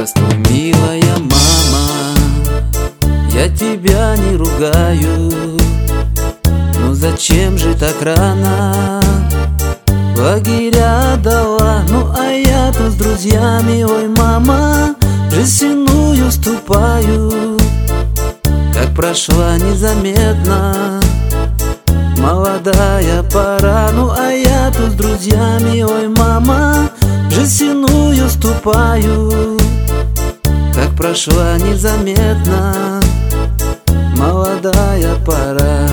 Здравствуй, милая мама, я тебя не ругаю, ну зачем же так рано в лагеря дала? Ну а я тут с друзьями, ой, мама, в жестяную ступаю. Как прошла незаметно молодая пора, ну а я тут с друзьями, ой, мама, в жестяную ступаю. Как прошла незаметно молодая пора.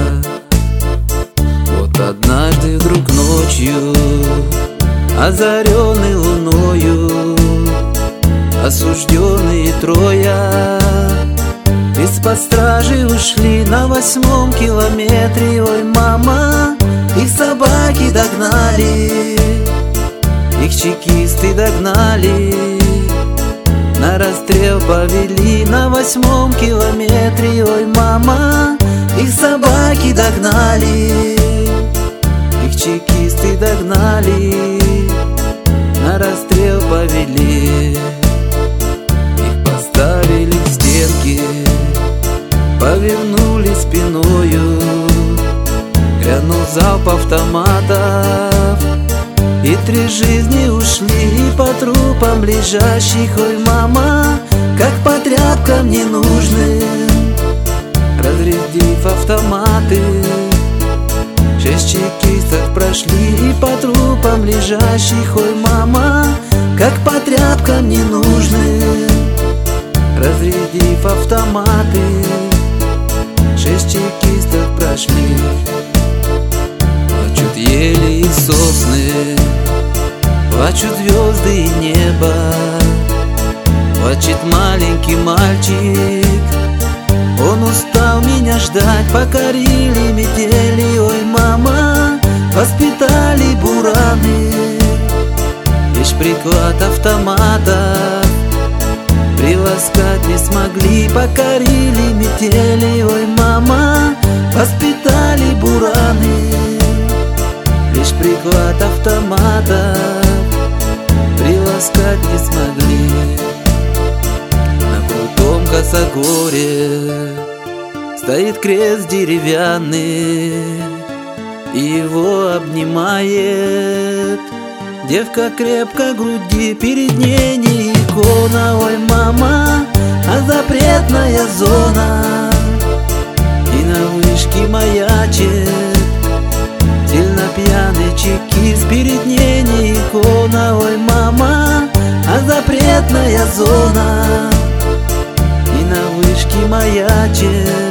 Вот однажды вдруг ночью, озаренный луною, осужденные трое из-под стражи ушли на 8-м километре. Ой, мама, их собаки догнали, их чекисты догнали, на расстрел повели на 8-м километре. Ой, мама, их собаки догнали, их чекисты догнали, на расстрел повели. Их поставили к стенке, повернули спиною, грянул залп автоматов, и 3 жизни ушли по трупам лежащих. Ой, мама, как по тряпкам ненужным, разрядив автоматы, 6 чекистов прошли по трупам лежащих. Ой, мама, как по тряпкам ненужным, разрядив автоматы, 6 чекистов прошли. Плачут ели и сосны, плачут звезды и небо, плачет маленький мальчик. Он устал меня ждать, покорили метели. Ой, мама, воспитали бураны, лишь приклад автомата приласкать не смогли, покорили метели. Ой, мама, воспитали бураны, лишь приклад автомата приласкать не смогли. На крутом косогоре стоит крест деревянный, и его обнимает девка крепко груди, перед ней не икона. Ой, мама, а запретная зона, и на вышке маячит сильно пьяный чекист, перед ней не икона. Ой, мама, а запретная зона, и на вышке маячит